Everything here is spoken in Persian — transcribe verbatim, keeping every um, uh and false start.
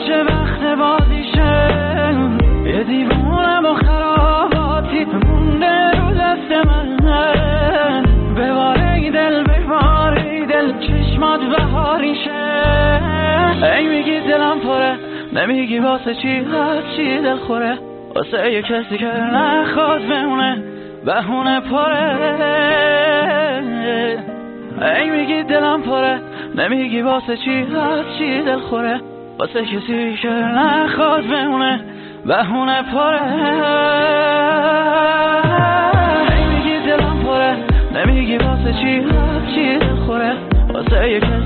همیشه وقت بازیشه، یه دیوونه با خراباتی مونده رو دست من. بباره دل بباره دل چشمات بهاریشه. ای میگی دلم پره، نمیگی واسه چی هر چی دل خوره، واسه یه کسی که نخواد بمونه بهونه پره. ای میگی دلم پره، نمیگی واسه چی هر چی دل خوره، واسه کسی که نخواد بمونه بهونه پره. ای میگی دلم پره، نمیگی واسه چی هر چی دل خوره، واسه یه